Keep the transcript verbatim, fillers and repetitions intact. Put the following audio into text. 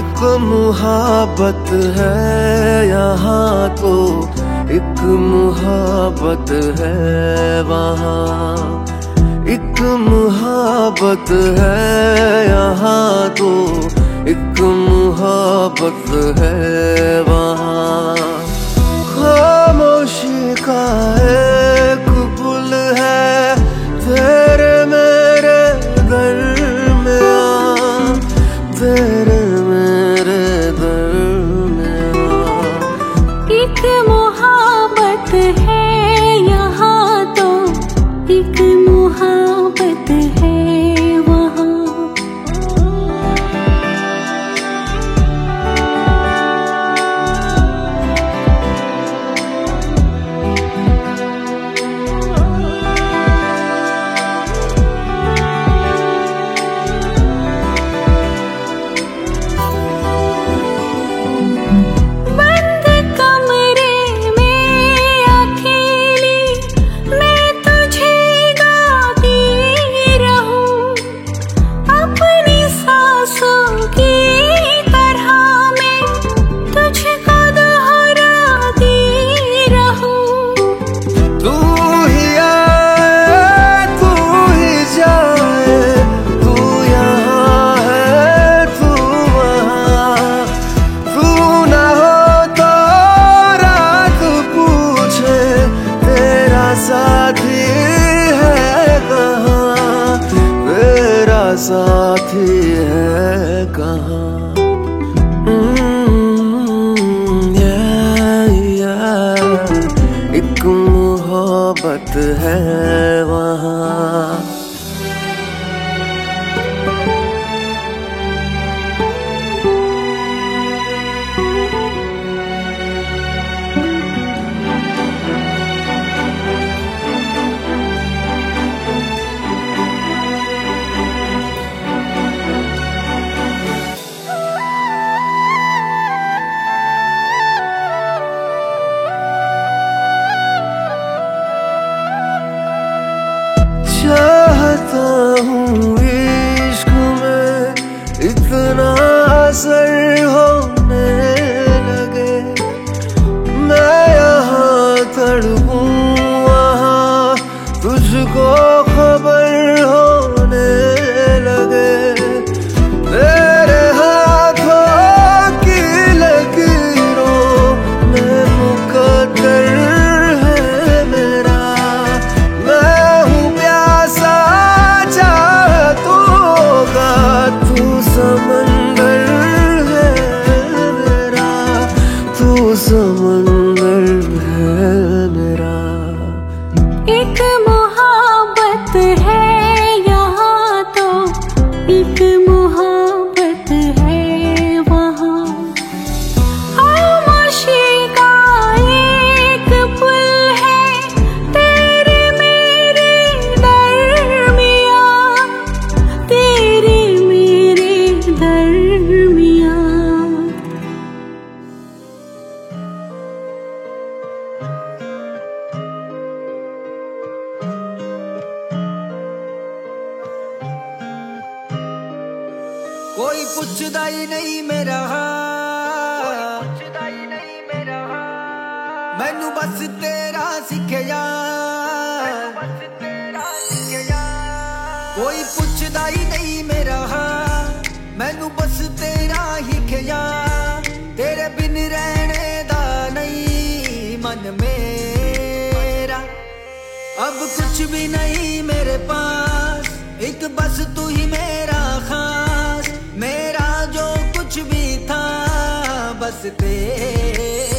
एक मुहाबत है यहाँ तो एक मुहाबत है वहाँ, एक मुहाबत है यहाँ तो एक मुहाबत है वहाँ। खामोशी का एक पुल है तेरे मेरे दरमियाँ, तेरे मेरे दरमियाँ। एक मुहाबत है यहाँ तो एक मुहाबत है वहाँ। साथी है कहाँ? एक मोहब्बत है वहाँ। चाहता हूँ इश्क में इतना असर होने लगे, मैं यहाँ तड़पूं वहाँ तुझको खबर होने लगे। तेरे हाथों की लकीरों में मुकद्दर है मेरा, मैं हूँ प्यासा चाहतों का, तू समंदर है मेरा, तू समंदर है मेरा। एक मुहाबत है यहाँ तो एक मुहाबत है वहाँ। खामोशी का एक पुल है तेरे मेरे दरमियाँ, तेरे मेरे दरमियाँ। कोई पुछदा ही नहीं मेरा, मैनू बस तेरा सिखया। कोई पुछदा ही नहीं मेरा, मैनू बस तेरा ही खया। तेरे बिन रहने दा नहीं मन मेरा, अब कुछ भी नहीं मेरे पास, एक बस तू ही मेरा खास। मेरा जो कुछ भी था बस तेरा